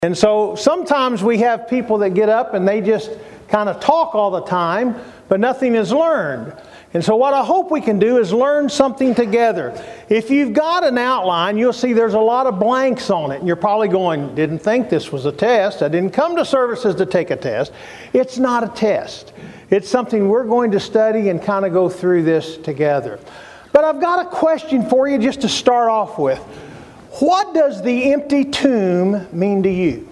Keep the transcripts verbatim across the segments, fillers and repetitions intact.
And so sometimes we have people that get up and they just kind of talk all the time, but nothing is learned. And so what I hope we can do is learn something together. If you've got an outline, you'll see there's a lot of blanks on it. And you're probably going, didn't think this was a test. I didn't come to services to take a test. It's not a test. It's something we're going to study and kind of go through this together. But I've got a question for you just to start off with. What does the empty tomb mean to you?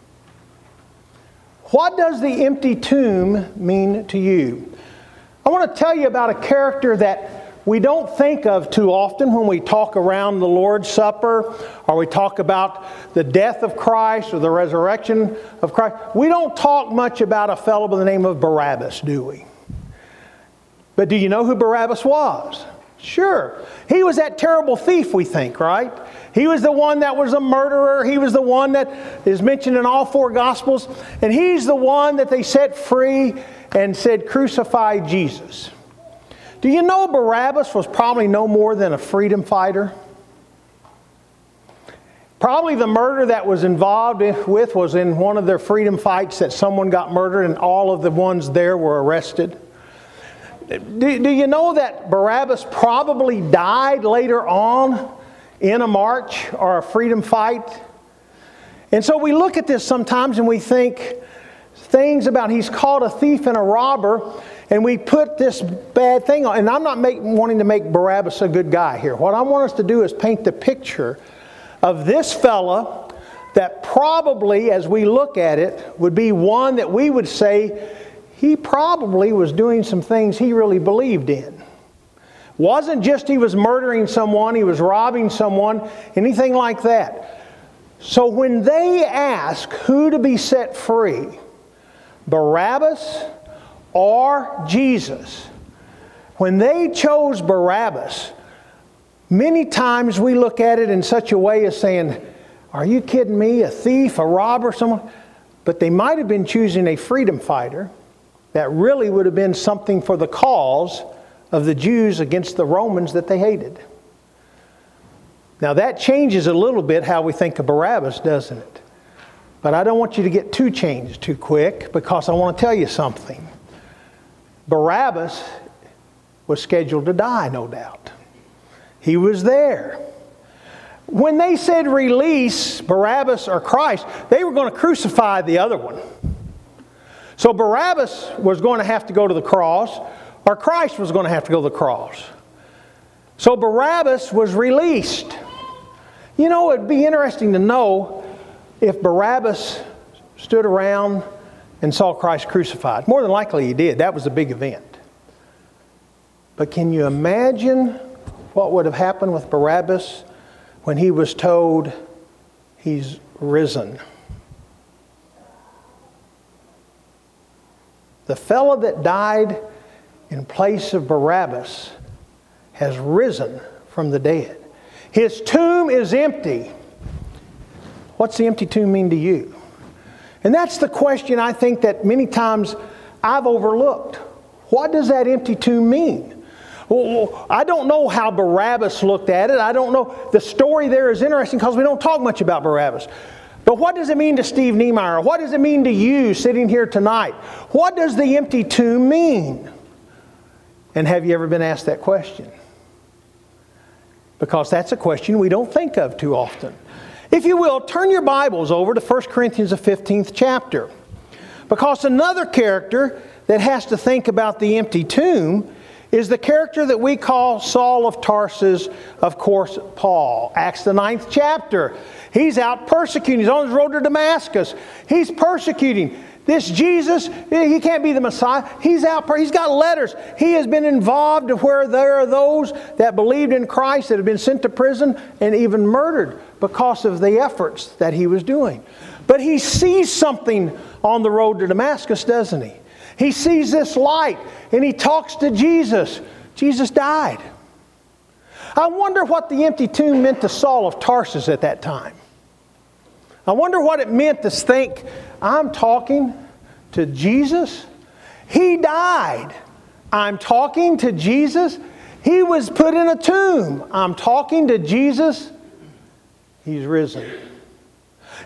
What does the empty tomb mean to you? I want to tell you about a character that we don't think of too often when we talk around the Lord's Supper or we talk about the death of Christ or the resurrection of Christ. We don't talk much about a fellow by the name of Barabbas, do we? But do you know who Barabbas was? Sure. He was that terrible thief, we think, right? He was the one that was a murderer. He was the one that is mentioned in all four Gospels. And he's the one that they set free and said, crucify Jesus. Do you know Barabbas was probably no more than a freedom fighter? Probably the murder that was involved with was in one of their freedom fights that someone got murdered and all of the ones there were arrested. Do, do you know that Barabbas probably died later on in a march or a freedom fight? And so we look at this sometimes and we think things about he's called a thief and a robber, and we put this bad thing on. And I'm not make, wanting to make Barabbas a good guy here. What I want us to do is paint the picture of this fella that probably, as we look at it, would be one that we would say he probably was doing some things he really believed in. Wasn't just he was murdering someone, he was robbing someone, anything like that. So when they ask who to be set free, Barabbas or Jesus, when they chose Barabbas, many times we look at it in such a way as saying, are you kidding me? A thief, a robber, someone? But they might have been choosing a freedom fighter that really would have been something for the cause of the Jews against the Romans that they hated. Now that changes a little bit how we think of Barabbas, doesn't it? But I don't want you to get too changed too quick, because I want to tell you something. Barabbas was scheduled to die, no doubt. He was there. When they said release Barabbas or Christ, they were going to crucify the other one. So Barabbas was going to have to go to the cross, or Christ was going to have to go to the cross. So Barabbas was released. You know, it'd be interesting to know if Barabbas stood around and saw Christ crucified. More than likely he did. That was a big event. But can you imagine what would have happened with Barabbas when he was told he's risen? The fellow that died in place of Barabbas has risen from the dead. His tomb is empty. What's the empty tomb mean to you? And that's the question I think that many times I've overlooked. What does that empty tomb mean? Well, I don't know how Barabbas looked at it. I don't know. The story there is interesting because we don't talk much about Barabbas. But what does it mean to Steve Niemeyer? What does it mean to you sitting here tonight? What does the empty tomb mean? And have you ever been asked that question? Because that's a question we don't think of too often. If you will, turn your Bibles over to First Corinthians, the fifteenth chapter. Because another character that has to think about the empty tomb is the character that we call Saul of Tarsus, of course, Paul. Acts the ninth chapter. He's out persecuting. He's on his road to Damascus. He's persecuting. This Jesus, he can't be the Messiah. He's out. He's got letters. He has been involved where there are those that believed in Christ that have been sent to prison and even murdered because of the efforts that he was doing. But he sees something on the road to Damascus, doesn't he? He sees this light and he talks to Jesus. Jesus died. I wonder what the empty tomb meant to Saul of Tarsus at that time. I wonder what it meant to think, I'm talking to Jesus. He died. I'm talking to Jesus. He was put in a tomb. I'm talking to Jesus. He's risen.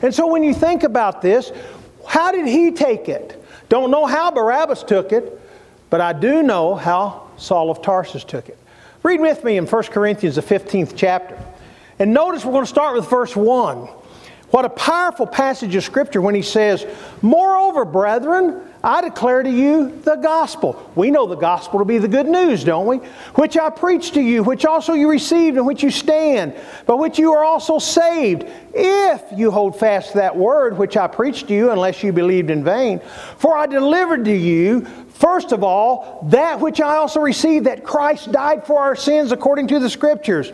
And so when you think about this, how did he take it? Don't know how Barabbas took it, but I do know how Saul of Tarsus took it. Read with me in First Corinthians, the fifteenth chapter. And notice we're going to start with verse one. What a powerful passage of Scripture when he says, "Moreover, brethren, I declare to you the gospel." We know the gospel to be the good news, don't we? "Which I preached to you, which also you received, in which you stand, by which you are also saved, if you hold fast to that word which I preached to you, unless you believed in vain. For I delivered to you, first of all, that which I also received, that Christ died for our sins according to the Scriptures,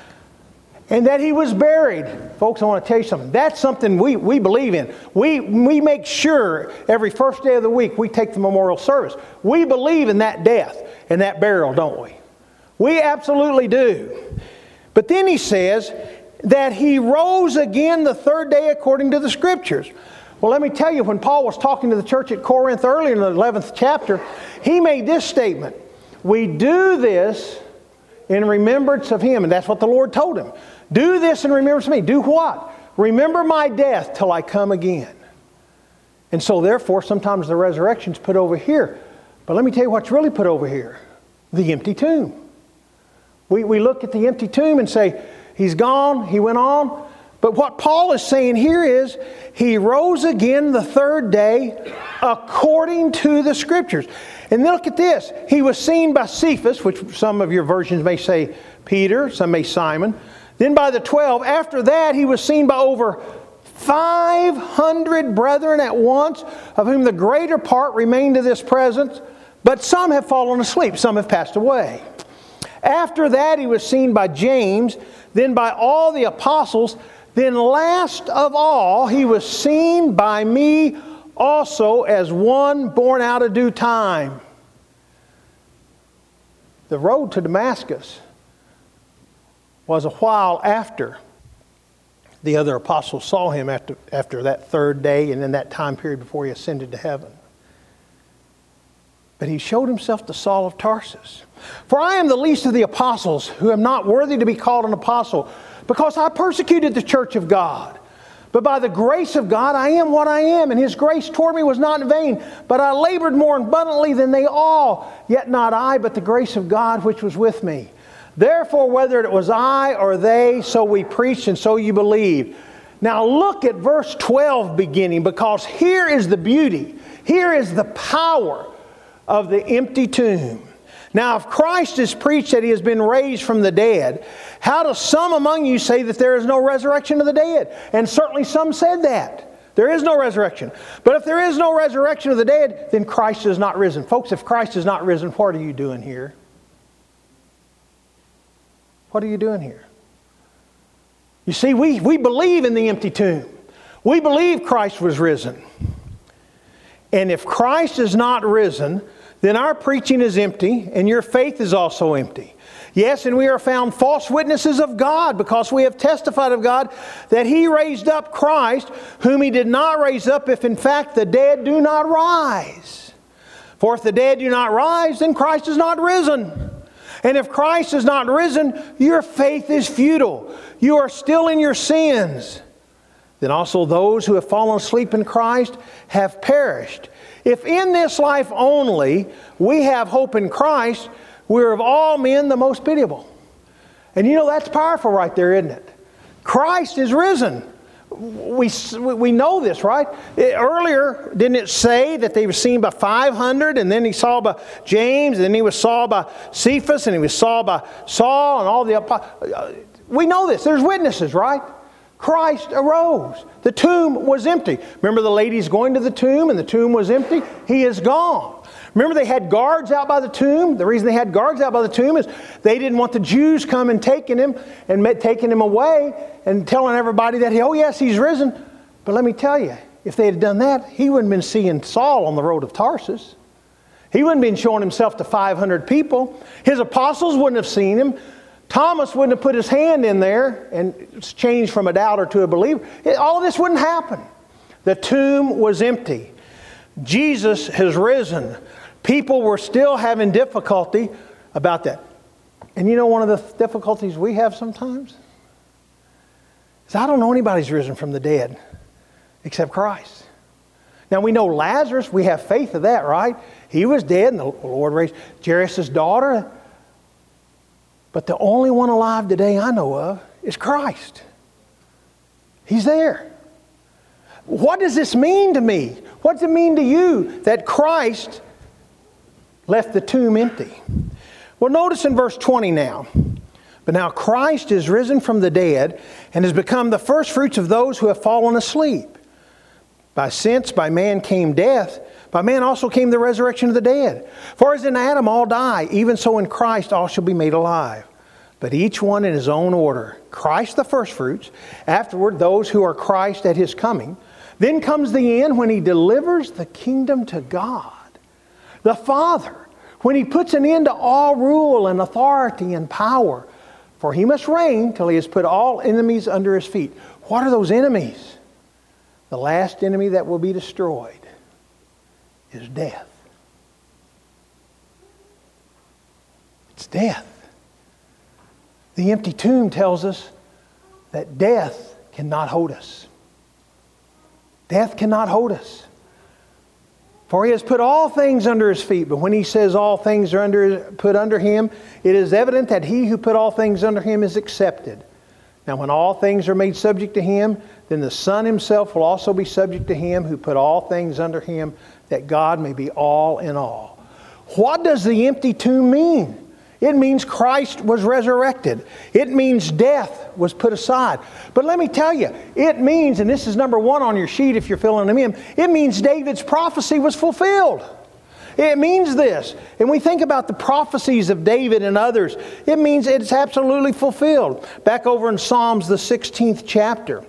and that He was buried." Folks, I want to tell you something. That's something we, we believe in. We, we make sure every first day of the week we take the memorial service. We believe in that death and that burial, don't we? We absolutely do. But then he says that He rose again the third day according to the Scriptures. Well, let me tell you, when Paul was talking to the church at Corinth earlier in the eleventh chapter, he made this statement: "We do this in remembrance of Him." And that's what the Lord told him. "Do this in remembrance of me." Do what? "Remember my death till I come again." And so therefore, sometimes the resurrection's put over here. But let me tell you what's really put over here. The empty tomb. We, we look at the empty tomb and say, He's gone, He went on. But what Paul is saying here is, He rose again the third day according to the Scriptures. And then look at this. He was seen by Cephas, which some of your versions may say Peter, some may Simon. Then by the twelve. After that, He was seen by over five hundred brethren at once, of whom the greater part remain to this present, but some have fallen asleep, some have passed away. After that, He was seen by James, then by all the apostles. Then last of all, He was seen by me also, as one born out of due time. The road to Damascus was a while after the other apostles saw Him, after, after that third day and in that time period before He ascended to heaven. But He showed Himself to Saul of Tarsus. "For I am the least of the apostles, who am not worthy to be called an apostle, because I persecuted the church of God. But by the grace of God I am what I am, and His grace toward me was not in vain. But I labored more abundantly than they all, yet not I, but the grace of God which was with me. Therefore, whether it was I or they, so we preached, and so you believed." Now look at verse twelve beginning, because here is the beauty. Here is the power of the empty tomb. "Now if Christ is preached that He has been raised from the dead, how do some among you say that there is no resurrection of the dead?" And certainly some said that. There is no resurrection. But if there is no resurrection of the dead, then Christ is not risen. Folks, if Christ is not risen, what are you doing here? What are you doing here? You see, we, we believe in the empty tomb. We believe Christ was risen. And if Christ is not risen, then our preaching is empty, and your faith is also empty. Yes, and we are found false witnesses of God, because we have testified of God that He raised up Christ, whom He did not raise up, if in fact the dead do not rise. For if the dead do not rise, then Christ is not risen. And if Christ is not risen, your faith is futile. You are still in your sins. Then also those who have fallen asleep in Christ have perished. If in this life only we have hope in Christ, we're of all men the most pitiable. And you know, that's powerful right there, isn't it? Christ is risen. We, we know this, right? It, earlier, didn't it say that they were seen by five hundred, and then He saw by James, and then He was saw by Cephas, and He was saw by Saul, and all the apostles. We know this. There's witnesses, right? Christ arose. The tomb was empty. Remember the ladies going to the tomb, and the tomb was empty? He is gone. Remember they had guards out by the tomb? The reason they had guards out by the tomb is they didn't want the Jews come and taking Him and taking Him away and telling everybody that, oh yes, He's risen. But let me tell you, if they had done that, He wouldn't have been seeing Saul on the road of Tarsus. He wouldn't have been showing Himself to five hundred people. His apostles wouldn't have seen Him. Thomas wouldn't have put his hand in there and changed from a doubter to a believer. It, all of this wouldn't happen. The tomb was empty. Jesus has risen. People were still having difficulty about that. And you know one of the difficulties we have sometimes? Is I don't know anybody's risen from the dead. except Christ. Now we know Lazarus, we have faith of that, right? He was dead and the Lord raised Jairus' daughter. But the only one alive today I know of is Christ. He's there. What does this mean to me? What does it mean to you that Christ left the tomb empty? Well, notice in verse twenty now. But now Christ is risen from the dead and has become the first fruits of those who have fallen asleep. By since by man came death, by man also came the resurrection of the dead. For as in Adam all die, even so in Christ all shall be made alive. But each one in his own order. Christ the first fruits, afterward those who are Christ at his coming. Then comes the end when he delivers the kingdom to God, the Father, when he puts an end to all rule and authority and power. For he must reign till he has put all enemies under his feet. What are those enemies? The last enemy that will be destroyed is death. It's death. The empty tomb tells us that death cannot hold us. Death cannot hold us. For he has put all things under his feet. But when he says all things are under, put under him, it is evident that he who put all things under him is accepted. Now when all things are made subject to him, then the Son himself will also be subject to him who put all things under him, that God may be all in all. What does the empty tomb mean? It means Christ was resurrected. It means death was put aside. But let me tell you, it means, and this is number one on your sheet if you're filling them in, it means David's prophecy was fulfilled. It means this. And we think about the prophecies of David and others. It means it's absolutely fulfilled. Back over in Psalms, the sixteenth chapter.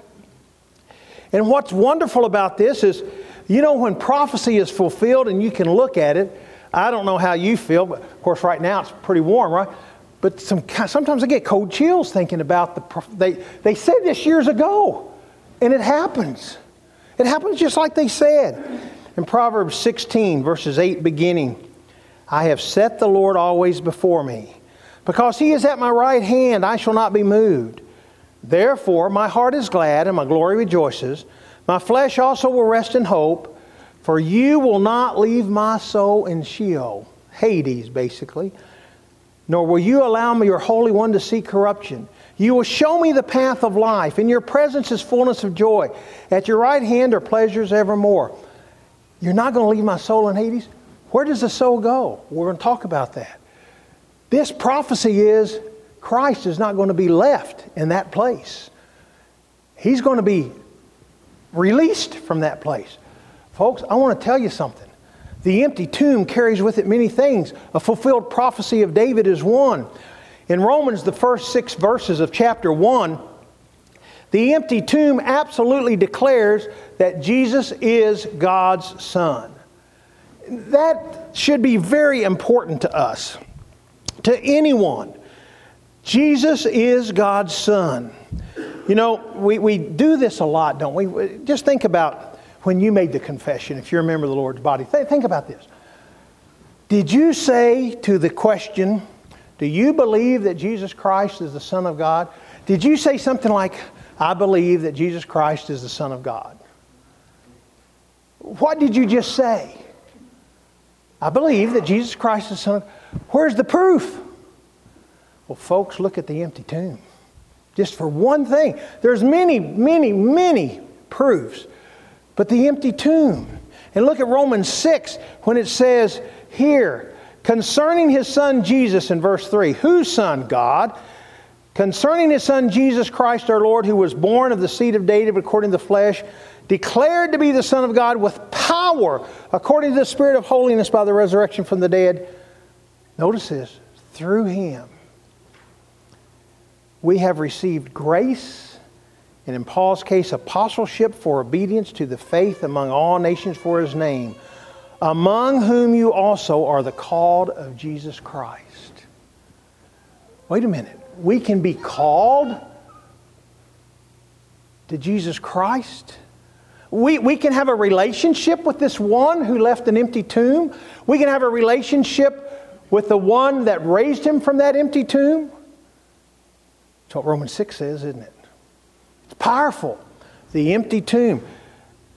And what's wonderful about this is, you know, when prophecy is fulfilled and you can look at it, I don't know how you feel, but of course right now it's pretty warm, right? But some, sometimes I get cold chills thinking about the, they, they said this years ago, and it happens. It happens just like they said. In Proverbs sixteen, verses eight beginning, I have set the Lord always before me. Because he is at my right hand, I shall not be moved. Therefore my heart is glad and my glory rejoices. My flesh also will rest in hope. For you will not leave my soul in Sheol, Hades basically, nor will you allow me, your Holy One, to see corruption. You will show me the path of life. In your presence is fullness of joy. At your right hand are pleasures evermore. You're not going to leave my soul in Hades? Where does the soul go? We're going to talk about that. This prophecy is Christ is not going to be left in that place. He's going to be released from that place. Folks, I want to tell you something. The empty tomb carries with it many things. A fulfilled prophecy of David is one. In Romans, the first six verses of chapter one, the empty tomb absolutely declares that Jesus is God's Son. That should be very important to us, to anyone. Jesus is God's Son. You know, we, we do this a lot, don't we? Just think about when you made the confession, if you're a member of the Lord's body. Th- think about this. Did you say to the question, do you believe that Jesus Christ is the Son of God? Did you say something like, I believe that Jesus Christ is the Son of God? What did you just say? I believe that Jesus Christ is the Son of God. Where's the proof? Well, folks, look at the empty tomb. Just for one thing. There's many, many, many proofs. But the empty tomb. And look at Romans six when it says here, concerning his Son Jesus in verse three. Whose Son? God. Concerning his Son Jesus Christ our Lord, who was born of the seed of David according to the flesh, declared to be the Son of God with power according to the Spirit of holiness by the resurrection from the dead. Notice this. Through him we have received grace, and in Paul's case, apostleship for obedience to the faith among all nations for his name, among whom you also are the called of Jesus Christ. Wait a minute. We can be called to Jesus Christ? We, we can have a relationship with this one who left an empty tomb? We can have a relationship with the one that raised him from that empty tomb? That's what Romans six says, isn't it? It's powerful. The empty tomb.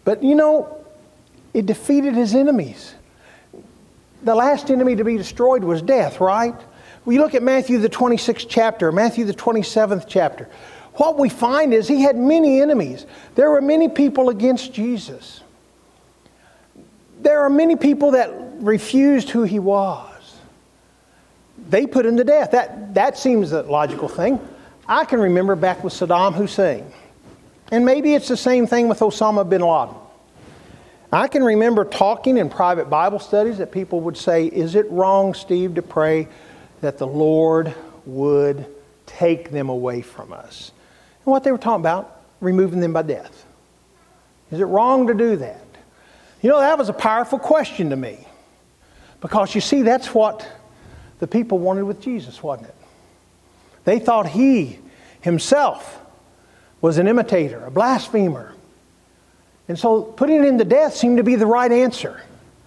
But you know, it defeated his enemies. The last enemy to be destroyed was death, right? We look at Matthew the twenty-sixth chapter, Matthew the twenty-seventh chapter. What we find is he had many enemies. There were many people against Jesus. There are many people that refused who he was. They put him to death. That, that seems a logical thing. I can remember back with Saddam Hussein. And maybe it's the same thing with Osama bin Laden. I can remember talking in private Bible studies that people would say, is it wrong, Steve, to pray that the Lord would take them away from us? And what they were talking about, removing them by death. Is it wrong to do that? You know, that was a powerful question to me. Because you see, that's what the people wanted with Jesus, wasn't it? They thought he himself was an imitator, a blasphemer. And so putting him to death seemed to be the right answer.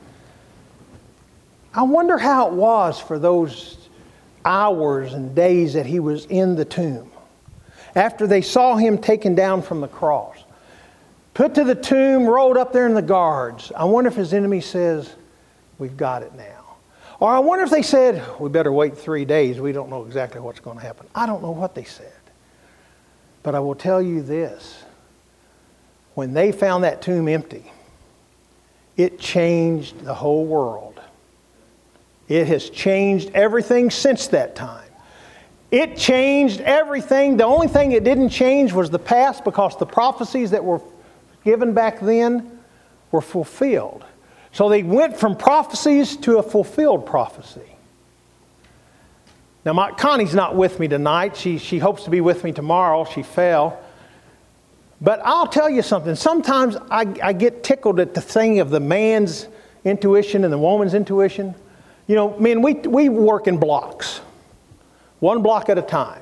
I wonder how it was for those hours and days that he was in the tomb. After they saw him taken down from the cross. Put to the tomb, rolled up there in the guards. I wonder if his enemy says, we've got it now. Or I wonder if they said, we better wait three days. We don't know exactly what's going to happen. I don't know what they said. But I will tell you this. When they found that tomb empty, it changed the whole world. It has changed everything since that time. It changed everything. The only thing it didn't change was the past, because the prophecies that were given back then were fulfilled. So they went from prophecies to a fulfilled prophecy. Now, my, Connie's not with me tonight. She, she hopes to be with me tomorrow. She fell. But I'll tell you something. Sometimes I, I get tickled at the thing of the man's intuition and the woman's intuition. You know, men, we, we work in blocks. One block at a time.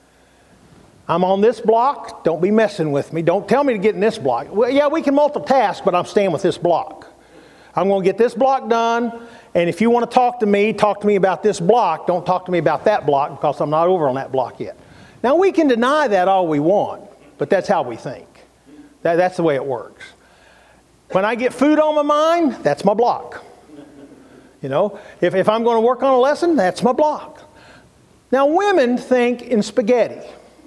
I'm on this block. Don't be messing with me. Don't tell me to get in this block. Well, yeah, we can multitask, but I'm staying with this block. I'm going to get this block done. And if you want to talk to me, talk to me about this block. Don't talk to me about that block, because I'm not over on that block yet. Now, we can deny that all we want, but that's how we think. That, that's the way it works. When I get food on my mind, that's my block. You know, if, if I'm going to work on a lesson, that's my block. Now, women think in spaghetti.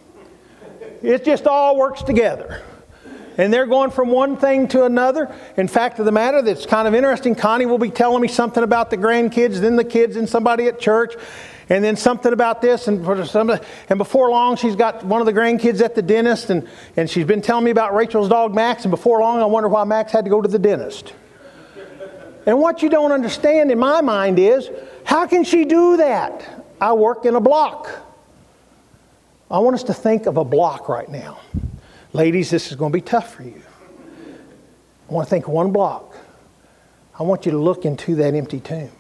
It just all works together. And they're going from one thing to another. In fact of the matter, that's kind of interesting. Connie will be telling me something about the grandkids, then the kids, and somebody at church, and then something about this. And, for some, and before long, she's got one of the grandkids at the dentist, and, and she's been telling me about Rachel's dog, Max. And before long, I wonder why Max had to go to the dentist. And what you don't understand in my mind is, how can she do that? I work in a block. I want us to think of a block right now. Ladies, this is going to be tough for you. I want to think of one block. I want you to look into that empty tomb.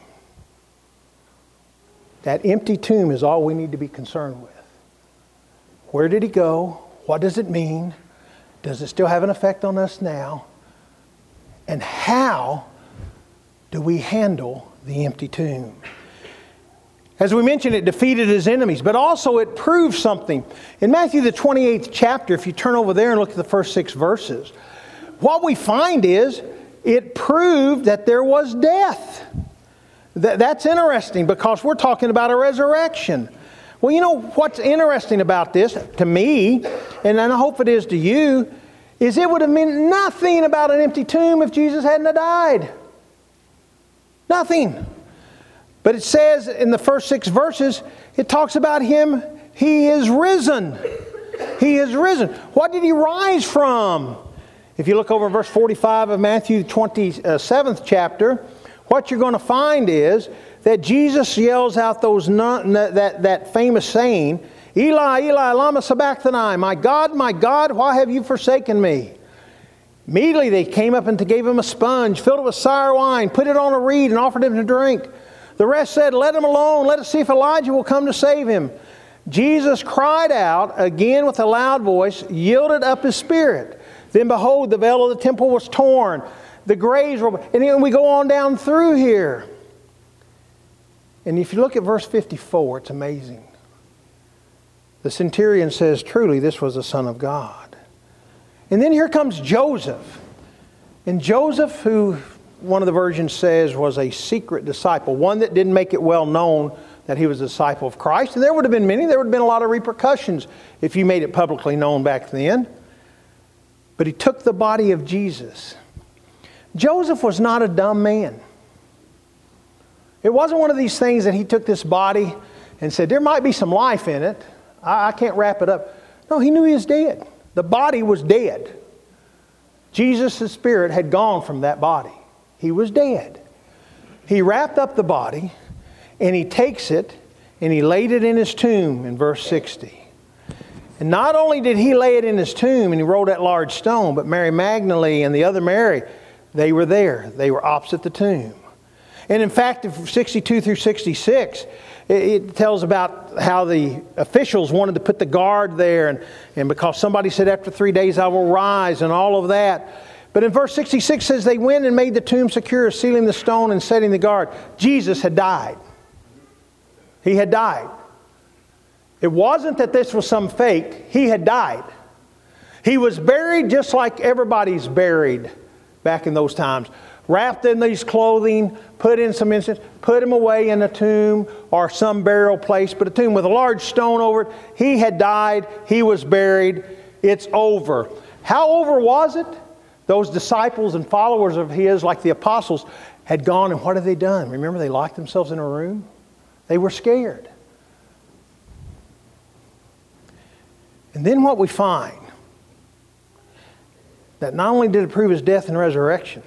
That empty tomb is all we need to be concerned with. Where did he go? What does it mean? Does it still have an effect on us now? And how do we handle the empty tomb? As we mentioned, it defeated his enemies, but also it proved something. In Matthew the twenty-eighth chapter, if you turn over there and look at the first six verses, what we find is it proved that there was death. Th- that's interesting, because we're talking about a resurrection. Well, you know what's interesting about this, to me, and I hope it is to you, is it would have meant nothing about an empty tomb if Jesus hadn't have died. Nothing. But it says in the first six verses, it talks about him, he is risen. He is risen. What did he rise from? If you look over in verse forty-five of Matthew twenty-seventh chapter, what you're going to find is that Jesus yells out those non, that, that famous saying, Eli, Eli, lama sabachthani, my God, my God, why have you forsaken me? Immediately they came up and gave him a sponge, filled it with sour wine, put it on a reed, and offered him to drink. The rest said, let him alone. Let us see if Elijah will come to save him. Jesus cried out again with a loud voice, yielded up his spirit. Then behold, the veil of the temple was torn. The graves were... And then we go on down through here. And if you look at verse fifty-four, it's amazing. The centurion says, truly, this was the Son of God. And then here comes Joseph. And Joseph, who one of the versions says was a secret disciple, one that didn't make it well known that he was a disciple of Christ. And there would have been many. There would have been a lot of repercussions if you made it publicly known back then. But he took the body of Jesus. Joseph was not a dumb man. It wasn't one of these things that he took this body and said, there might be some life in it. I, I can't wrap it up. No, he knew he was dead. The body was dead. Jesus' spirit had gone from that body. He was dead. He wrapped up the body, and he takes it, and he laid it in his tomb in verse sixty. And not only did he lay it in his tomb, and he rolled that large stone, but Mary Magdalene and the other Mary, they were there. They were opposite the tomb. And in fact, sixty-two through sixty-six, it tells about how the officials wanted to put the guard there, and, and because somebody said after three days I will rise, and all of that. But in verse sixty-six says they went and made the tomb secure, sealing the stone and setting the guard. Jesus had died. He had died. It wasn't that this was some fake. He had died. He was buried just like everybody's buried back in those times. Wrapped in these clothing, put in some incense, put him away in a tomb or some burial place, but a tomb with a large stone over it. He had died. He was buried. It's over. How over was it? Those disciples and followers of his, like the apostles, had gone, and what had they done? Remember, they locked themselves in a room? They were scared. And then what we find, that not only did it prove his death and resurrection,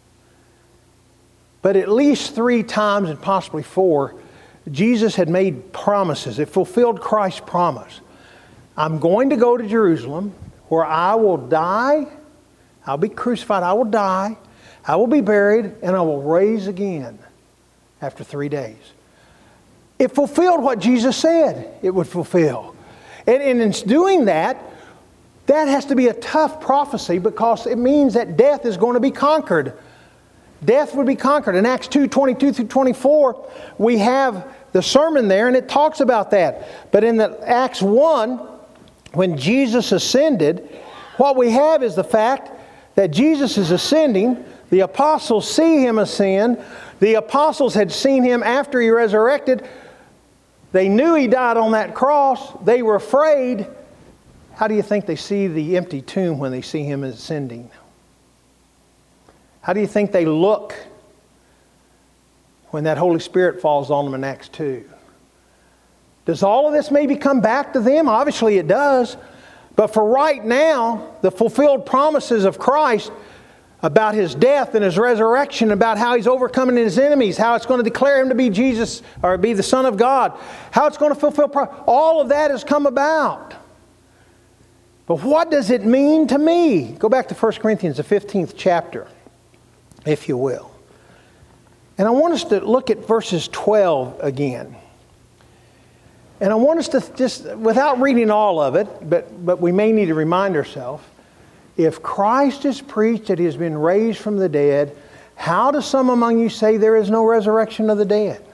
but at least three times and possibly four, Jesus had made promises. It fulfilled Christ's promise. I'm going to go to Jerusalem where I will die. I'll be crucified. I will die. I will be buried, and I will rise again after three days. It fulfilled what Jesus said it would fulfill. And, and in doing that, that has to be a tough prophecy because it means that death is going to be conquered. Death would be conquered. In Acts two, twenty-two through twenty-four, we have the sermon there, and it talks about that. But in the Acts one, when Jesus ascended, what we have is the fact that Jesus is ascending. The apostles see him ascend. The apostles had seen him after he resurrected. They knew he died on that cross. They were afraid. How do you think they see the empty tomb when they see him ascending? How do you think they look when that Holy Spirit falls on them in Acts two? Does all of this maybe come back to them? Obviously it does. But for right now, the fulfilled promises of Christ about his death and his resurrection, about how he's overcoming his enemies, how it's going to declare him to be Jesus or be the Son of God, how it's going to fulfill, all of that has come about. But what does it mean to me? Go back to First Corinthians, the fifteenth chapter, if you will. And I want us to look at verses twelve again. And I want us to just, without reading all of it, but, but we may need to remind ourselves, if Christ is preached that he has been raised from the dead, how do some among you say there is no resurrection of the dead?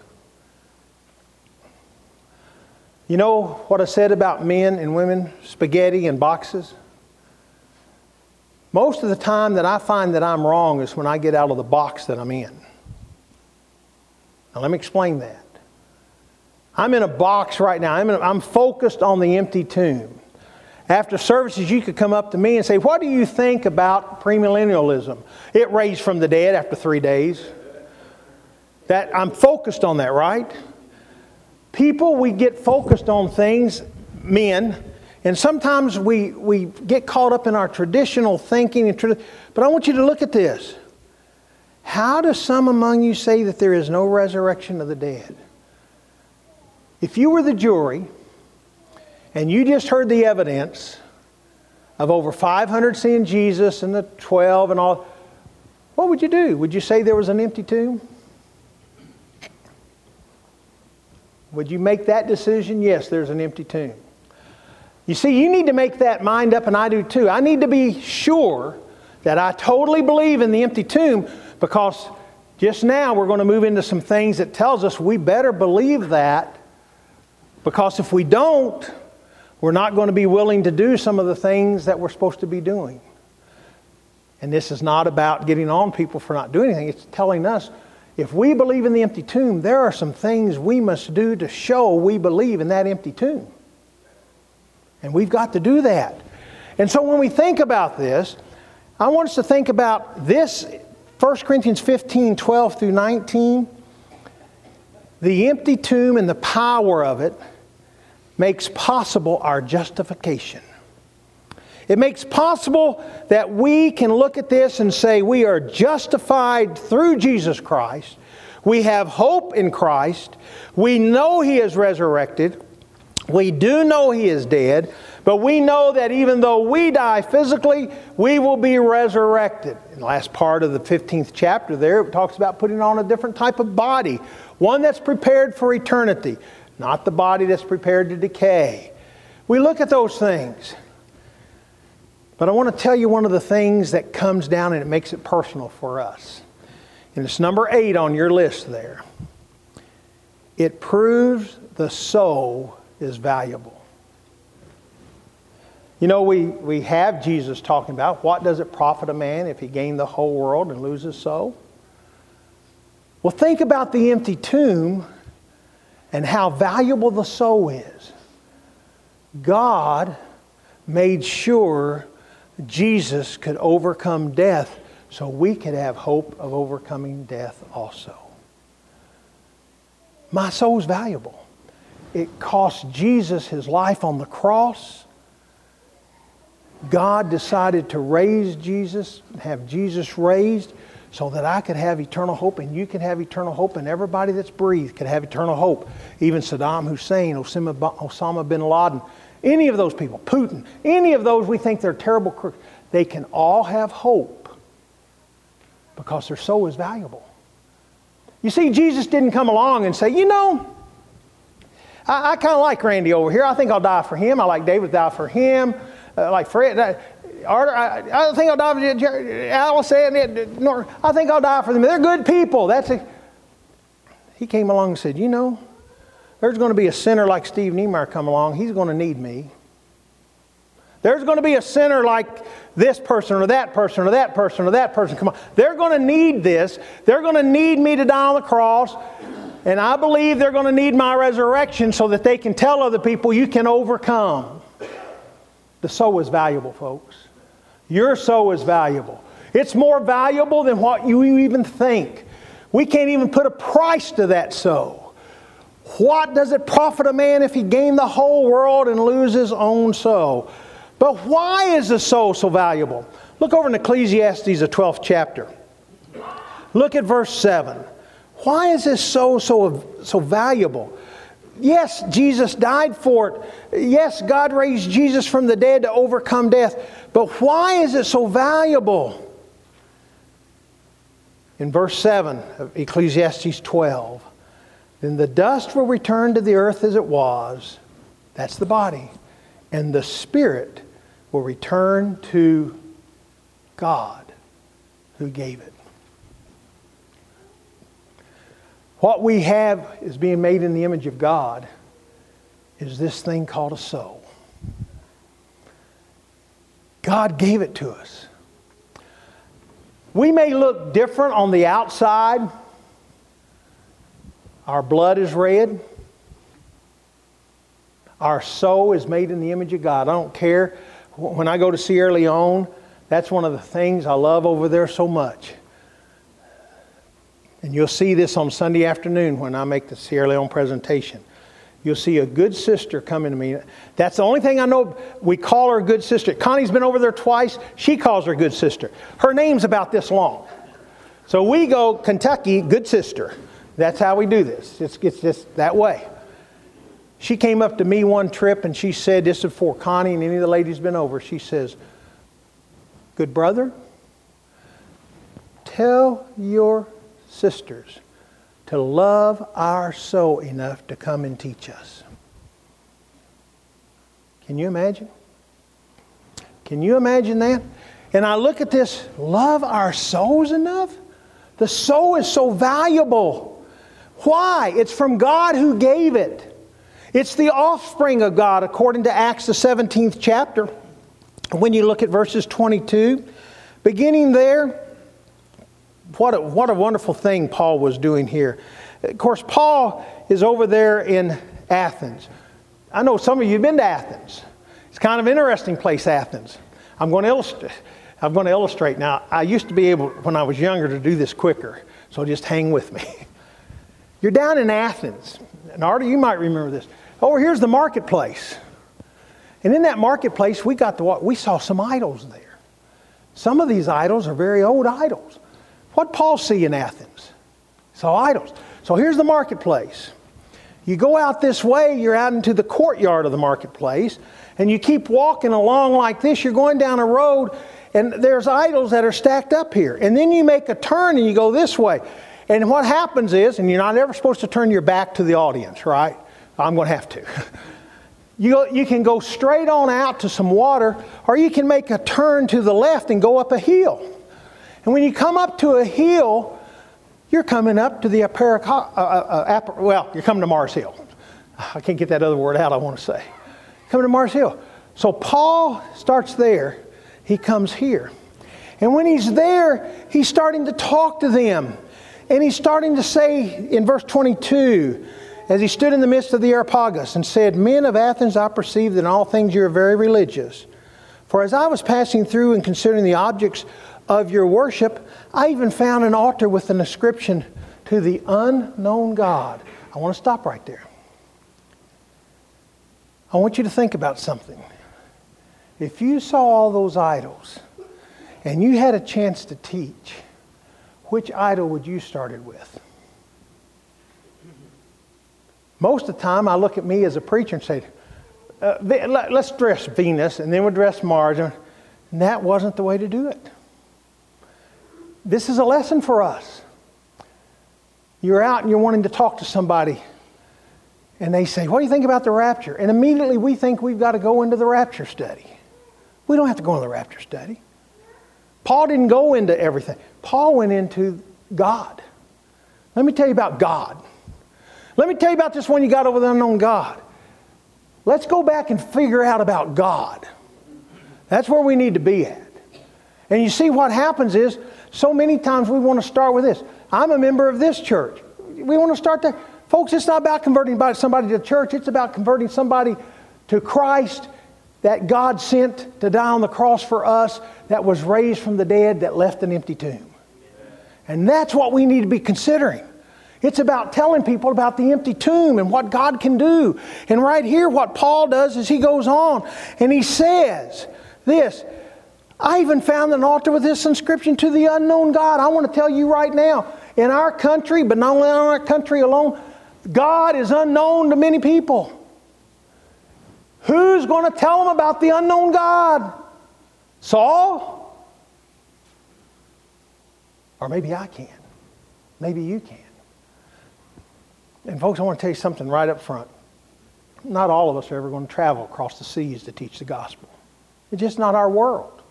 You know what I said about men and women, spaghetti and boxes? Most of the time that I find that I'm wrong is when I get out of the box that I'm in. Now let me explain that. I'm in a box right now. I'm, in a, I'm focused on the empty tomb. After services, you could come up to me and say, what do you think about premillennialism? It raised from the dead after three days. That I'm focused on that, right? People, we get focused on things, men, and sometimes we, we get caught up in our traditional thinking. And trad- but I want you to look at this. How do some among you say that there is no resurrection of the dead? If you were the jury, and you just heard the evidence of over five hundred seeing Jesus and the twelve and all, what would you do? Would you say there was an empty tomb? Would you make that decision? Yes, there's an empty tomb. You see, you need to make that mind up, and I do too. I need to be sure that I totally believe in the empty tomb, because just now we're going to move into some things that tells us we better believe that, because if we don't, we're not going to be willing to do some of the things that we're supposed to be doing. And this is not about getting on people for not doing anything. It's telling us, if we believe in the empty tomb, there are some things we must do to show we believe in that empty tomb. And we've got to do that. And so when we think about this, I want us to think about this, First Corinthians fifteen, twelve through nineteen. The empty tomb and the power of it makes possible our justification. It makes possible that we can look at this and say we are justified through Jesus Christ. We have hope in Christ. We know He is resurrected. We do know He is dead. But we know that even though we die physically, we will be resurrected. In the last part of the fifteenth chapter there, it talks about putting on a different type of body. One that's prepared for eternity. Not the body that's prepared to decay. We look at those things. But I want to tell you one of the things that comes down and it makes it personal for us. And it's number eight on your list there. It proves the soul is valuable. You know, we, we have Jesus talking about, what does it profit a man if he gain the whole world and lose his soul? Well, think about the empty tomb and how valuable the soul is. God made sure Jesus could overcome death so we could have hope of overcoming death also. My soul is valuable. It cost Jesus His life on the cross. God decided to raise Jesus, have Jesus raised so that I could have eternal hope and you could have eternal hope and everybody that's breathed could have eternal hope. Even Saddam Hussein, Osama bin Laden, any of those people, Putin, any of those we think they're terrible crooks, they can all have hope because their soul is valuable. You see, Jesus didn't come along and say, you know, I, I kind of like Randy over here. I think I'll die for him. I like David, die for him. Uh, like Fred, uh, Arthur, I, I think I'll die for Jerry, Alice, and Norton. I think I'll die for them. They're good people. That's a, he came along and said, you know, there's going to be a sinner like Steve Niemeyer come along. He's going to need me. There's going to be a sinner like this person or that person or that person or that person. Come on. They're going to need this. They're going to need me to die on the cross. And I believe they're going to need my resurrection so that they can tell other people you can overcome. The soul is valuable, folks. Your soul is valuable. It's more valuable than what you even think. We can't even put a price to that soul. What does it profit a man if he gain the whole world and lose his own soul? But why is the soul so valuable? Look over in Ecclesiastes, the twelfth chapter. Look at verse seven. Why is this soul so, so valuable? Yes, Jesus died for it. Yes, God raised Jesus from the dead to overcome death. But why is it so valuable? In verse seven of Ecclesiastes twelve. Then the dust will return to the earth as it was. That's the body. And the spirit will return to God who gave it. What we have is being made in the image of God is this thing called a soul. God gave it to us. We may look different on the outside. Our blood is red. Our soul is made in the image of God. I don't care. When I go to Sierra Leone, that's one of the things I love over there so much. And you'll see this on Sunday afternoon when I make the Sierra Leone presentation. You'll see a good sister coming to me. That's the only thing I know. We call her a good sister. Connie's been over there twice. She calls her good sister. Her name's about this long. So we go, Kentucky, good sister. That's how we do this. It's, it's just that way. She came up to me one trip and she said, this is before Connie and any of the ladies been over. She says, good brother, tell your sisters to love our soul enough to come and teach us. Can you imagine? Can you imagine that? And I look at this, love our souls enough? The soul is so valuable. Why? It's from God who gave it. It's the offspring of God according to Acts the seventeenth chapter. When you look at verses twenty-two, Beginning there, what a, what a wonderful thing Paul was doing here. Of course, Paul is over there in Athens. I know some of you have been to Athens. It's kind of an interesting place, Athens. I'm going to illustrate. I'm going to illustrate. Now, I used to be able, when I was younger, to do this quicker. So just hang with me. You're down in Athens. And Artie, you might remember this. Over here's the marketplace. And in that marketplace, we got to what? We saw some idols there. Some of these idols are very old idols. What Paul see in Athens? Saw idols. So here's the marketplace. You go out this way, you're out into the courtyard of the marketplace, and you keep walking along like this. You're going down a road, and there's idols that are stacked up here. And then you make a turn and you go this way. And what happens is, and you're not ever supposed to turn your back to the audience, right? I'm going to have to. You, go, you can go straight on out to some water, or you can make a turn to the left and go up a hill. And when you come up to a hill, you're coming up to the Aparic, uh, uh, uh, well, you're coming to Mars Hill. I can't get that other word out I want to say. Coming to Mars Hill. So Paul starts there. He comes here. And when he's there, he's starting to talk to them. And he's starting to say in verse twenty-two, as he stood in the midst of the Areopagus and said, "Men of Athens, I perceive that in all things you are very religious. For as I was passing through and considering the objects of your worship, I even found an altar with an inscription to the unknown God." I want to stop right there. I want you to think about something. If you saw all those idols and you had a chance to teach, which idol would you started with? Most of the time I look at me as a preacher and say, uh, let's dress Venus and then we'll dress Mars. And that wasn't the way to do it. This is a lesson for us. You're out and you're wanting to talk to somebody and they say, "What do you think about the rapture?" And immediately we think we've got to go into the rapture study. We don't have to go into the rapture study. Paul didn't go into everything. Paul went into God. Let me tell you about God. Let me tell you about this one you got over the unknown God. Let's go back and figure out about God. That's where we need to be at. And you see what happens is, so many times we want to start with this. I'm a member of this church. We want to start there. Folks, it's not about converting somebody to church. It's about converting somebody to Christ that God sent to die on the cross for us, that was raised from the dead, that left an empty tomb. And that's what we need to be considering. It's about telling people about the empty tomb and what God can do. And right here, what Paul does is he goes on and he says this, "I even found an altar with this inscription to the unknown God." I want to tell you right now, in our country, but not only in our country alone, God is unknown to many people. Who's going to tell them about the unknown God? Saul? Or maybe I can. Maybe you can. And folks, I want to tell you something right up front. Not all of us are ever going to travel across the seas to teach the gospel. It's just not our world.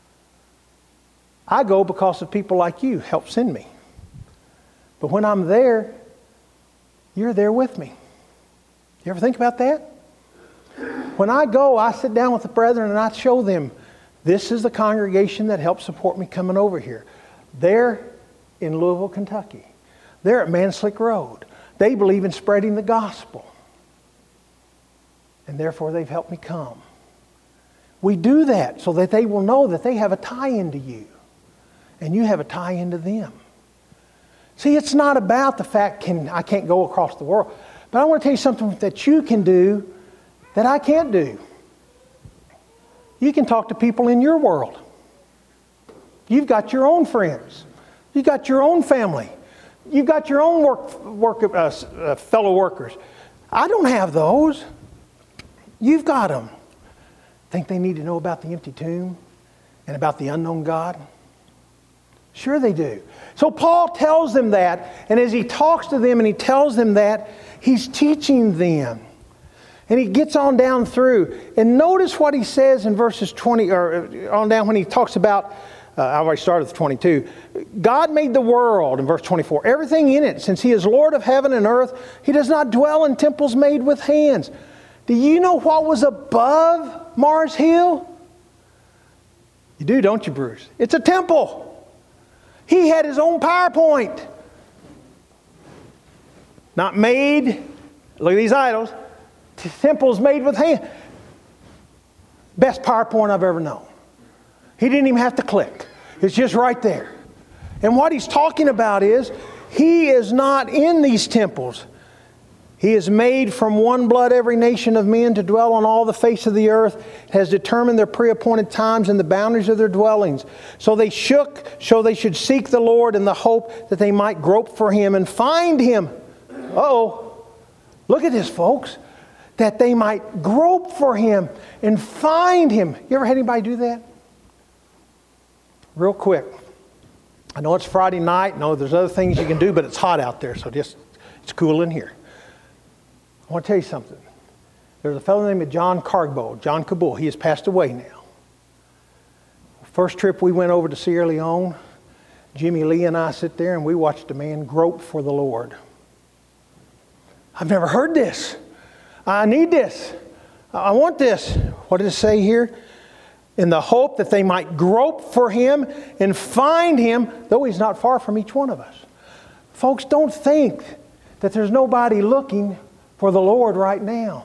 I go because of people like you help send me. But when I'm there, you're there with me. You ever think about that? When I go, I sit down with the brethren and I show them, this is the congregation that helped support me coming over here. They're in Louisville, Kentucky. They're at Manslick Road. They believe in spreading the gospel. And therefore they've helped me come. We do that so that they will know that they have a tie-in to you. And you have a tie-in to them. See, it's not about the fact can I can't go across the world. But I want to tell you something that you can do that I can't do. You can talk to people in your world. You've got your own friends. You've got your own family. You've got your own work, work uh, uh, fellow workers. I don't have those. You've got them. Think they need to know about the empty tomb and about the unknown God? Sure they do. So Paul tells them that, and as he talks to them and he tells them that, he's teaching them. And he gets on down through. And notice what he says in verses twenty, or on down when he talks about, uh, I already started with twenty-two. God made the world, in verse twenty-four, everything in it. Since he is Lord of heaven and earth, he does not dwell in temples made with hands. Do you know what was above Mars Hill? You do, don't you, Bruce? It's a temple. He had his own PowerPoint. Not made, look at these idols, temples made with hand. Best PowerPoint I've ever known. He didn't even have to click. It's just right there. And what he's talking about is, he is not in these temples. He has made from one blood every nation of men to dwell on all the face of the earth, has determined their pre-appointed times and the boundaries of their dwellings. So they shook, so they should seek the Lord in the hope that they might grope for Him and find Him. Uh-oh. Look at this, folks. That they might grope for Him and find Him. You ever had anybody do that? Real quick. I know it's Friday night. I know there's other things you can do, but it's hot out there, so just, it's cool in here. I want to tell you something. There's a fellow named John Carbo, John Kabul. He has passed away now. First trip we went over to Sierra Leone, Jimmy Lee and I sit there and we watched a man grope for the Lord. I've never heard this. I need this. I want this. What does it say here? In the hope that they might grope for Him and find Him, though He's not far from each one of us. Folks, don't think that there's nobody looking for the Lord right now.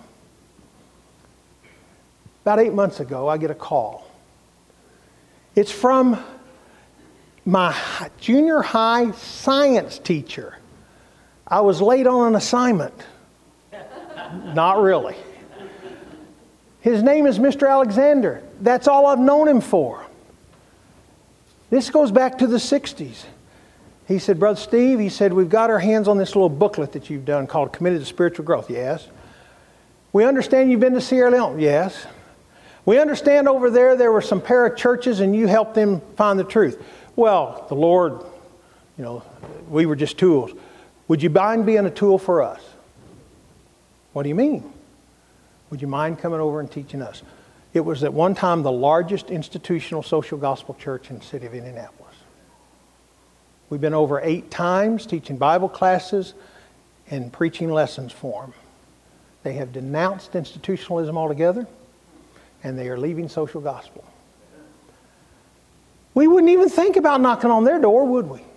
About eight months ago, I get a call. It's from my junior high science teacher. I was late on an assignment. Not really. His name is Mister Alexander. That's all I've known him for. This goes back to the sixties. He said, Brother Steve, he said, we've got our hands on this little booklet that you've done called Committed to Spiritual Growth. Yes. We understand you've been to Sierra Leone. Yes. We understand over there there were some para-churches and you helped them find the truth. Well, the Lord, you know, we were just tools. Would you mind being a tool for us? What do you mean? Would you mind coming over and teaching us? It was at one time the largest institutional social gospel church in the city of Indianapolis. We've been over eight times teaching Bible classes and preaching lessons for them. They have denounced institutionalism altogether, and they are leaving social gospel. We wouldn't even think about knocking on their door, would we?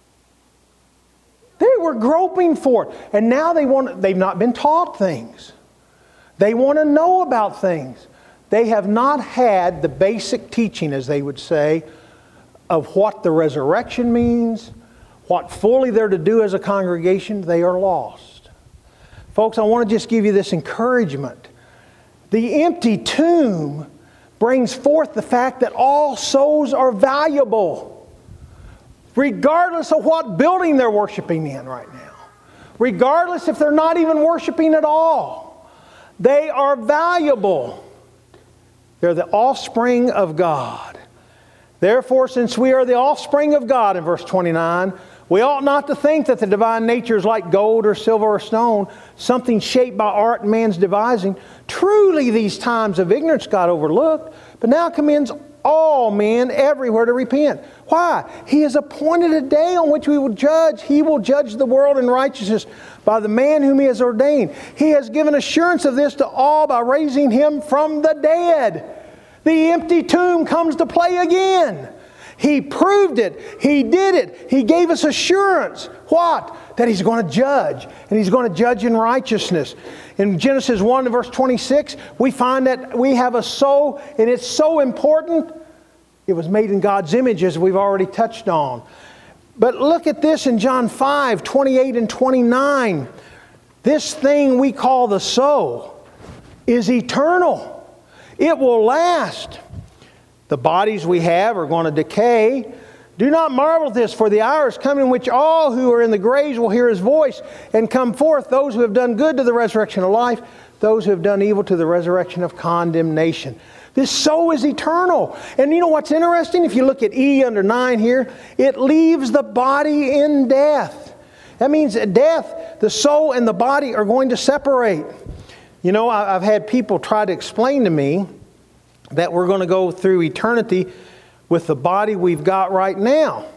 They were groping for it, and now they want. They've not been taught things. They want to know about things. They have not had the basic teaching, as they would say, of what the resurrection means, what fully they're to do as a congregation. They are lost. Folks, I want to just give you this encouragement. The empty tomb brings forth the fact that all souls are valuable, regardless of what building they're worshiping in right now. Regardless if they're not even worshiping at all. They are valuable. They're the offspring of God. Therefore, since we are the offspring of God, in verse twenty-nine, we ought not to think that the divine nature is like gold or silver or stone, something shaped by art and man's devising. Truly these times of ignorance got overlooked, but now commends all men everywhere to repent. Why? He has appointed a day on which we will judge. He will judge the world in righteousness by the man whom He has ordained. He has given assurance of this to all by raising Him from the dead. The empty tomb comes to play again. He proved it. He did it. He gave us assurance. What? That He's going to judge. And He's going to judge in righteousness. In Genesis one, verse twenty-six, we find that we have a soul, and it's so important. It was made in God's image, as we've already touched on. But look at this in John five, twenty-eight and twenty-nine. This thing we call the soul is eternal. It will last. The bodies we have are going to decay. Do not marvel at this, for the hour is coming in which all who are in the graves will hear His voice and come forth, those who have done good to the resurrection of life, those who have done evil to the resurrection of condemnation. This soul is eternal. And you know what's interesting? If you look at E under nine here, it leaves the body in death. That means at death, the soul and the body are going to separate. You know, I've had people try to explain to me that we're going to go through eternity with the body we've got right now.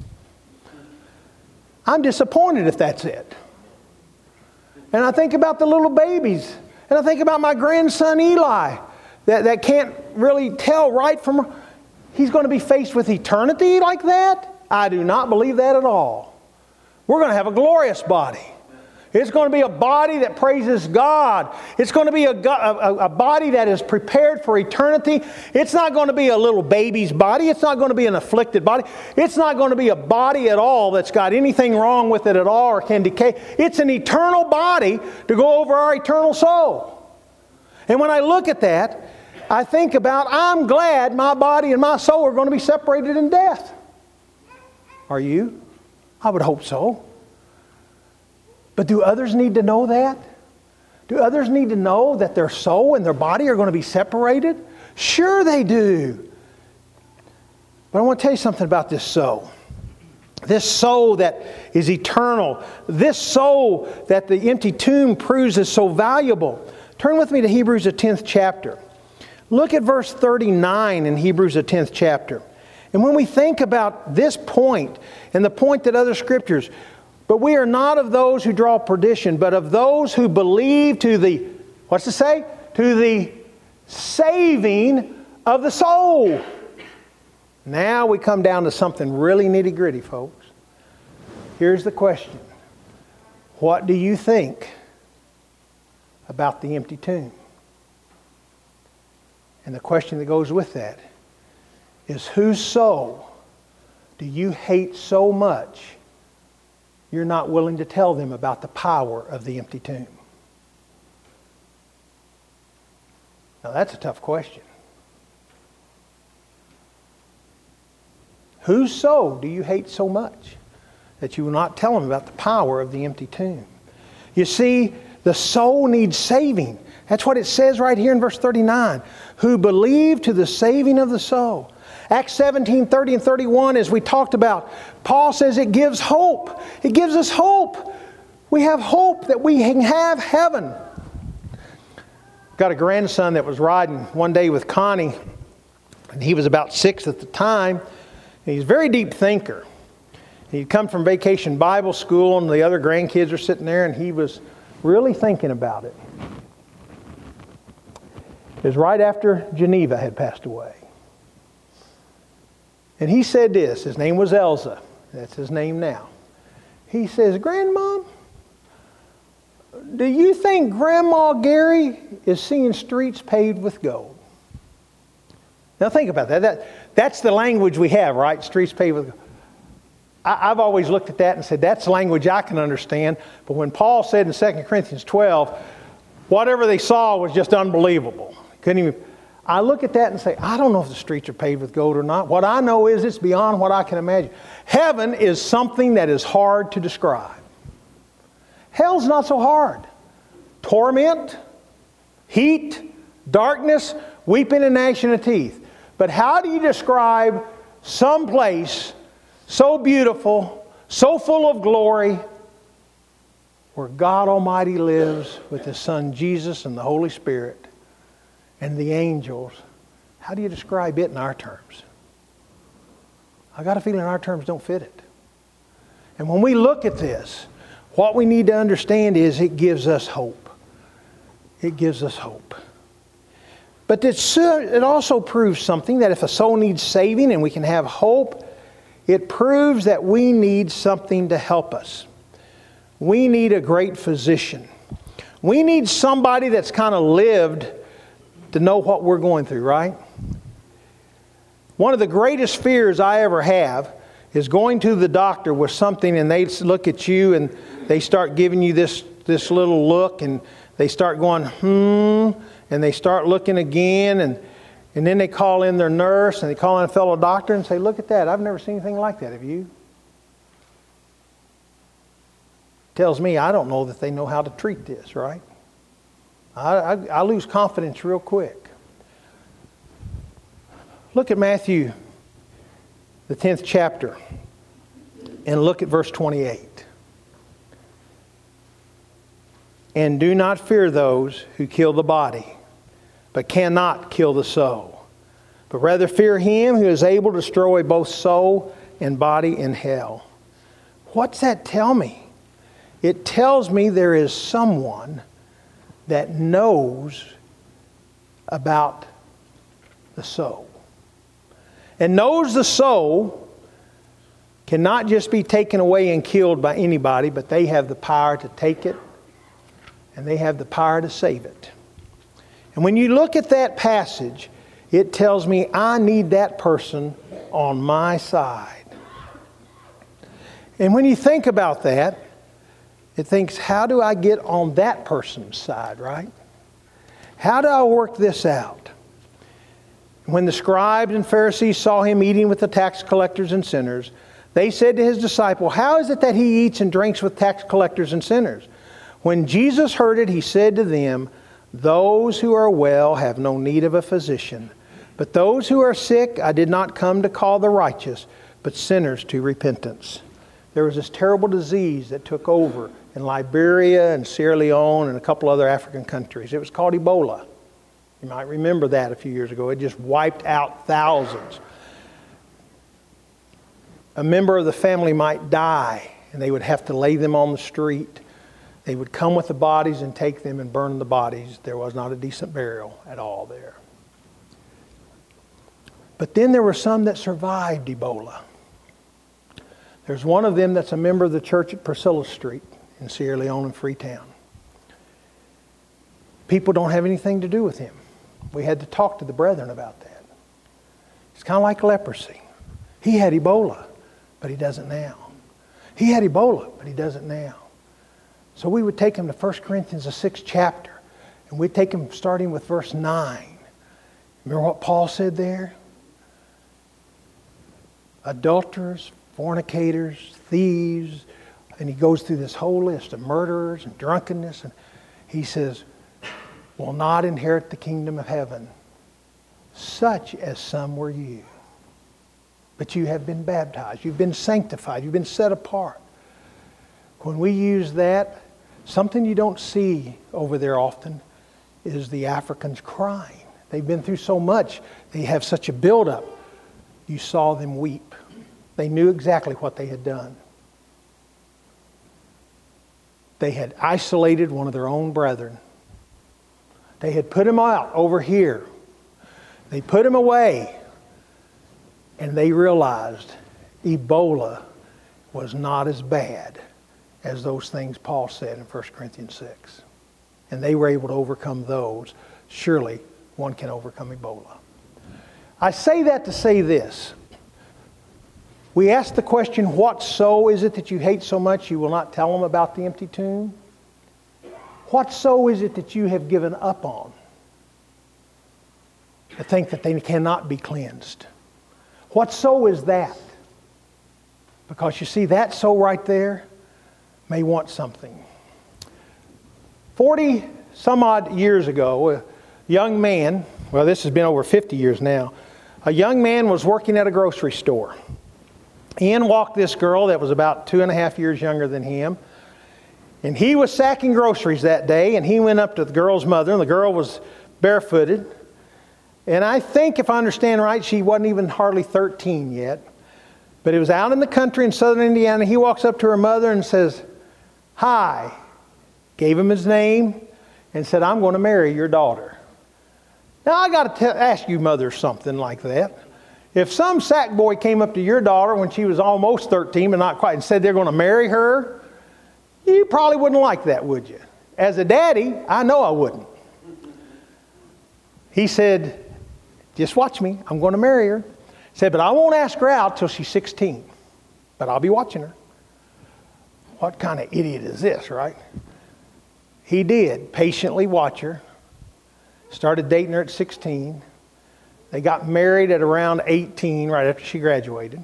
I'm disappointed if that's it. And I think about the little babies. And I think about my grandson Eli that, that can't really tell right from wrong. he's going to be faced with eternity like that? I do not believe that at all. We're going to have a glorious body. It's going to be a body that praises God. It's going to be a, a, a body that is prepared for eternity. It's not going to be a little baby's body. It's not going to be an afflicted body. It's not going to be a body at all that's got anything wrong with it at all or can decay. It's an eternal body to go over our eternal soul. And when I look at that, I think about, I'm glad my body and my soul are going to be separated in death. Are you? I would hope so. But do others need to know that? Do others need to know that their soul and their body are going to be separated? Sure they do. But I want to tell you something about this soul. This soul that is eternal. This soul that the empty tomb proves is so valuable. Turn with me to Hebrews, the tenth chapter. Look at verse thirty-nine in Hebrews, the tenth chapter. And when we think about this point and the point that other scriptures, but we are not of those who draw perdition, but of those who believe to the, what's it say? To the saving of the soul. Now we come down to something really nitty gritty, folks. Here's the question. What do you think about the empty tomb? And the question that goes with that is, whose soul do you hate so much you're not willing to tell them about the power of the empty tomb? Now that's a tough question. Whose soul do you hate so much that you will not tell them about the power of the empty tomb? You see, the soul needs saving. That's what it says right here in verse thirty-nine. Who believe to the saving of the soul. Acts seventeen, thirty and thirty-one, as we talked about, Paul says it gives hope. It gives us hope. We have hope that we can have heaven. Got a grandson that was riding one day with Connie, and he was about six at the time. And he's a very deep thinker. He'd come from Vacation Bible School, and the other grandkids were sitting there, and he was really thinking about it. It was right after Geneva had passed away. And he said this, his name was Elza, that's his name now. He says, Grandmom, do you think Grandma Gary is seeing streets paved with gold? Now think about that. that that's the language we have, right? Streets paved with gold. I, I've always looked at that and said, that's language I can understand. But when Paul said in Second Corinthians twelve, whatever they saw was just unbelievable. Couldn't even... I look at that and say, I don't know if the streets are paved with gold or not. What I know is it's beyond what I can imagine. Heaven is something that is hard to describe. Hell's not so hard. Torment, heat, darkness, weeping and gnashing of teeth. But how do you describe some place so beautiful, so full of glory, where God Almighty lives with His Son Jesus and the Holy Spirit and the angels? How do you describe it in our terms? I got a feeling our terms don't fit it. And when we look at this, what we need to understand is it gives us hope. It gives us hope. But it also proves something, that if a soul needs saving and we can have hope, it proves that we need something to help us. We need a great physician. We need somebody that's kind of lived to know what we're going through, right? One of the greatest fears I ever have is going to the doctor with something and they look at you and they start giving you this, this little look and they start going, hmm, and they start looking again and, and then they call in their nurse and they call in a fellow doctor and say, look at that, I've never seen anything like that, have you? Tells me I don't know that they know how to treat this, right? I, I, I lose confidence real quick. Look at Matthew, the tenth chapter, and look at verse twenty-eight. And do not fear those who kill the body, but cannot kill the soul. But rather fear Him who is able to destroy both soul and body in hell. What's that tell me? It tells me there is someone that knows about the soul. and knows the soul cannot just be taken away and killed by anybody, but they have the power to take it and they have the power to save it. And when you look at that passage, it tells me I need that person on my side. And when you think about that, it thinks, how do I get on that person's side, right? How do I work this out? When the scribes and Pharisees saw him eating with the tax collectors and sinners, they said to his disciple, how is it that he eats and drinks with tax collectors and sinners? When Jesus heard it, he said to them, those who are well have no need of a physician, but those who are sick I did not come to call the righteous, but sinners to repentance. There was this terrible disease that took over in Liberia and Sierra Leone and a couple other African countries. It was called Ebola. You might remember that a few years ago. It just wiped out thousands. A member of the family might die, and they would have to lay them on the street. They would come with the bodies and take them and burn the bodies. There was not a decent burial at all there. But then there were some that survived Ebola. There's one of them that's a member of the church at Priscilla Street in Sierra Leone and Freetown. People don't have anything to do with him. We had to talk to the brethren about that. It's kind of like leprosy. He had Ebola, but he doesn't now. He had Ebola, but he doesn't now. So we would take him to First Corinthians, the sixth chapter, and we'd take him starting with verse nine. Remember what Paul said there? Adulterers, fornicators, thieves, and he goes through this whole list of murderers and drunkenness, and he says, will not inherit the kingdom of heaven, such as some were you. But you have been baptized, you've been sanctified, you've been set apart. When we use that, something you don't see over there often is the Africans crying. They've been through so much, they have such a buildup. You saw them weep. They knew exactly what they had done. They had isolated one of their own brethren. They had put him out over here. They put him away. And they realized Ebola was not as bad as those things Paul said in First Corinthians six. And they were able to overcome those. Surely one can overcome Ebola. I say that to say this. We ask the question, what so is it that you hate so much you will not tell them about the empty tomb? What so is it that you have given up on to think that they cannot be cleansed? What so is that? Because you see, that so right there may want something. Forty some odd years ago, a young man, well this has been over fifty years now, a young man was working at a grocery store. In walked this girl that was about two and a half years younger than him. And he was sacking groceries that day, and he went up to the girl's mother, and the girl was barefooted. And I think, if I understand right, she wasn't even hardly thirteen yet. But it was out in the country in southern Indiana. He walks up to her mother and says, hi. Gave him his name and said, I'm going to marry your daughter. Now, I got to ask you mothers something like that. If some sack boy came up to your daughter when she was almost thirteen, but not quite, and said they're going to marry her, you probably wouldn't like that, would you? As a daddy, I know I wouldn't. He said, just watch me. I'm going to marry her. He said, but I won't ask her out till she's sixteen. But I'll be watching her. What kind of idiot is this, right? He did patiently watch her. Started dating her at sixteen. They got married at around eighteen, right after she graduated.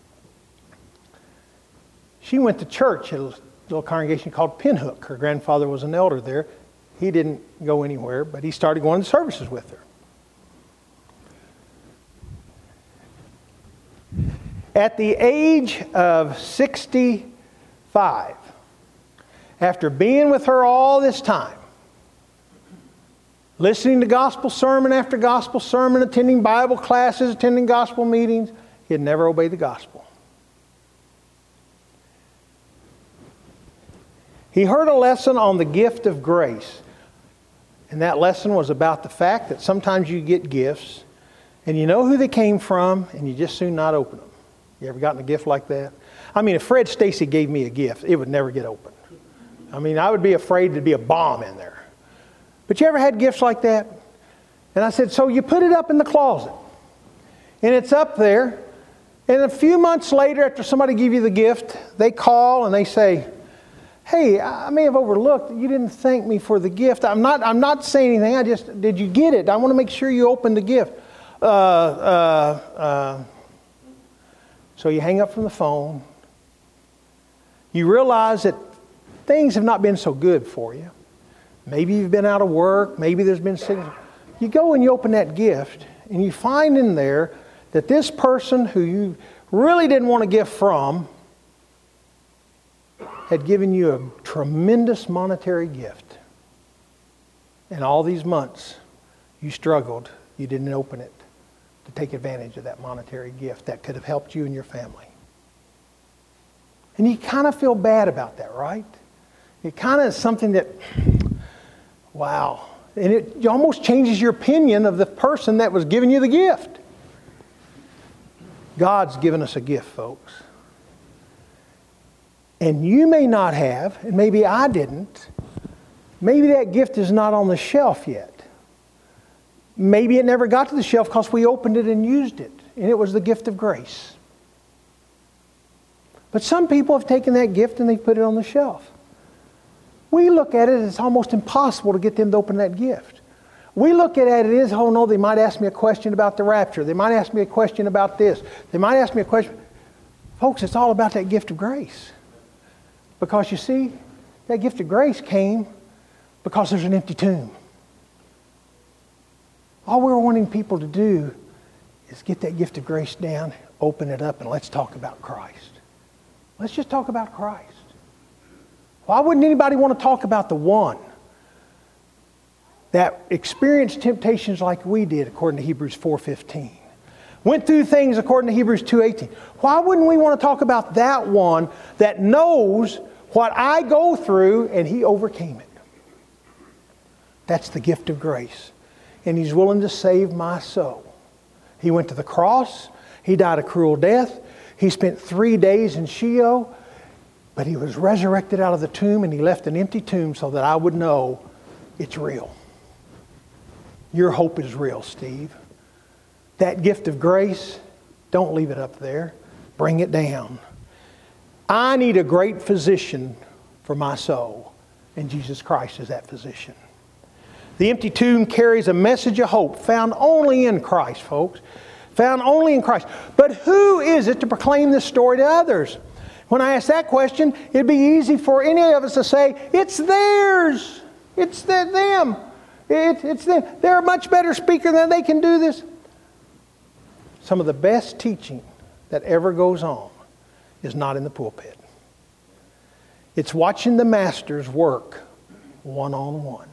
She went to church at a little congregation called Pinhook. Her grandfather was an elder there. He didn't go anywhere, but he started going to services with her. At the age of sixty-five, after being with her all this time, listening to gospel sermon after gospel sermon, attending Bible classes, attending gospel meetings, he had never obeyed the gospel. He heard a lesson on the gift of grace. And that lesson was about the fact that sometimes you get gifts And you know who they came from, and you just soon not open them. You ever gotten a gift like that? I mean, if Fred Stacy gave me a gift, it would never get opened. I mean, I would be afraid there'd be a bomb in there. But you ever had gifts like that? And I said, so you put it up in the closet. And it's up there. And a few months later, after somebody give you the gift, they call and they say, hey, I may have overlooked. You didn't thank me for the gift. I'm not, I'm not saying anything. I just, did you get it? I want to make sure you opened the gift. Uh, uh, uh. So you hang up from the phone. You realize that things have not been so good for you. Maybe you've been out of work. Maybe there's been sickness. You go and you open that gift, and you find in there that this person who you really didn't want a gift from had given you a tremendous monetary gift. And all these months, you struggled. You didn't open it to take advantage of that monetary gift that could have helped you and your family. And you kind of feel bad about that, right? It kind of is something that, wow. And it almost changes your opinion of the person that was giving you the gift. God's given us a gift, folks. And you may not have, and maybe I didn't. Maybe that gift is not on the shelf yet. Maybe it never got to the shelf because we opened it and used it. And it was the gift of grace. But some people have taken that gift and they've put it on the shelf. We look at it as it's almost impossible to get them to open that gift. We look at it as, oh no, they might ask me a question about the rapture. They might ask me a question about this. They might ask me a question. Folks, it's all about that gift of grace. Because you see, that gift of grace came because there's an empty tomb. All we're wanting people to do is get that gift of grace down, open it up, and let's talk about Christ. Let's just talk about Christ. Why wouldn't anybody want to talk about the one that experienced temptations like we did, according to Hebrews four fifteen? Went through things according to Hebrews two eighteen. Why wouldn't we want to talk about that one that knows what I go through and he overcame it? That's the gift of grace. And he's willing to save my soul. He went to the cross. He died a cruel death. He spent three days in Sheol. But he was resurrected out of the tomb, and he left an empty tomb so that I would know it's real. Your hope is real, Steve. That gift of grace, don't leave it up there. Bring it down. I need a great physician for my soul, and Jesus Christ is that physician. The empty tomb carries a message of hope found only in Christ, folks. Found only in Christ. But who is it to proclaim this story to others? When I ask that question, it'd be easy for any of us to say, it's theirs. It's the, them. It, it's them. They're a much better speaker than they can do this. Some of the best teaching that ever goes on is not in the pulpit. It's watching the masters work one-on-one.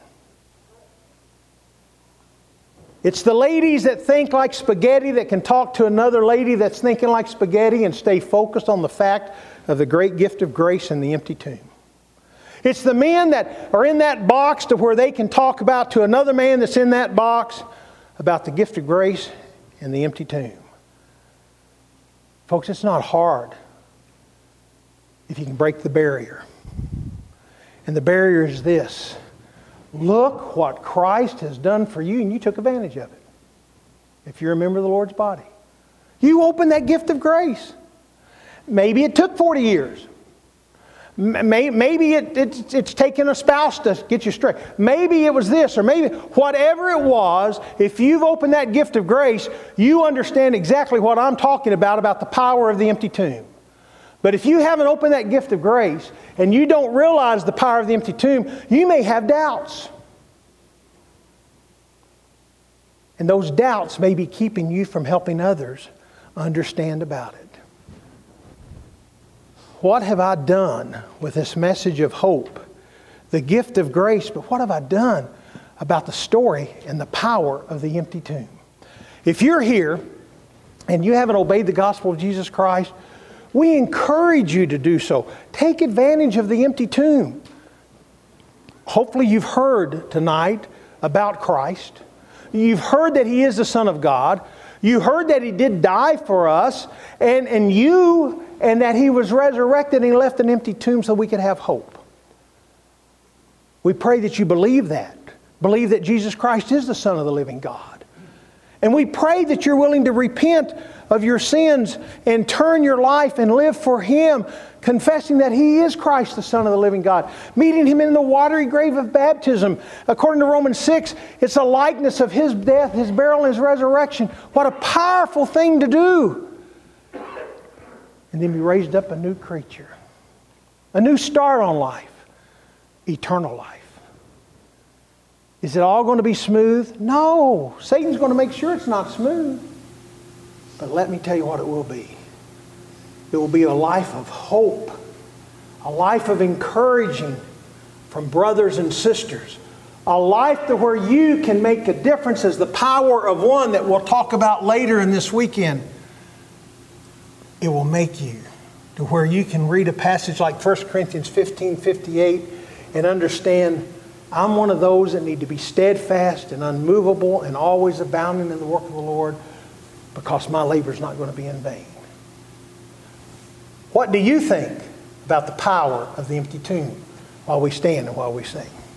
It's the ladies that think like spaghetti that can talk to another lady that's thinking like spaghetti and stay focused on the fact of the great gift of grace in the empty tomb. It's the men that are in that box to where they can talk about to another man that's in that box about the gift of grace in the empty tomb. Folks, it's not hard if you can break the barrier. And the barrier is this. Look what Christ has done for you, and you took advantage of it. If you're a member of the Lord's body. You opened that gift of grace. Maybe it took forty years. Maybe it, it's, it's taken a spouse to get you straight. Maybe it was this, or maybe whatever it was, if you've opened that gift of grace, you understand exactly what I'm talking about, about the power of the empty tomb. But if you haven't opened that gift of grace and you don't realize the power of the empty tomb, you may have doubts. And those doubts may be keeping you from helping others understand about it. What have I done with this message of hope, the gift of grace, but what have I done about the story and the power of the empty tomb? If you're here and you haven't obeyed the gospel of Jesus Christ, we encourage you to do so. Take advantage of the empty tomb. Hopefully you've heard tonight about Christ. You've heard that He is the Son of God. You heard that He did die for us, and, and you, and that He was resurrected and He left an empty tomb so we could have hope. We pray that you believe that. Believe that Jesus Christ is the Son of the living God. And we pray that you're willing to repent of your sins and turn your life and live for Him, confessing that He is Christ, the Son of the living God. Meeting Him in the watery grave of baptism. According to Romans six, it's a likeness of His death, His burial, and His resurrection. What a powerful thing to do. And then be raised up a new creature. A new start on life. Eternal life. Is it all going to be smooth? No. Satan's going to make sure it's not smooth. But let me tell you what it will be. It will be a life of hope. A life of encouraging from brothers and sisters. A life to where you can make a difference as the power of one that we'll talk about later in this weekend. It will make you to where you can read a passage like First Corinthians fifteen fifty-eight and understand, I'm one of those that need to be steadfast and unmovable and always abounding in the work of the Lord, because my labor is not going to be in vain. What do you think about the power of the empty tomb while we stand and while we sing?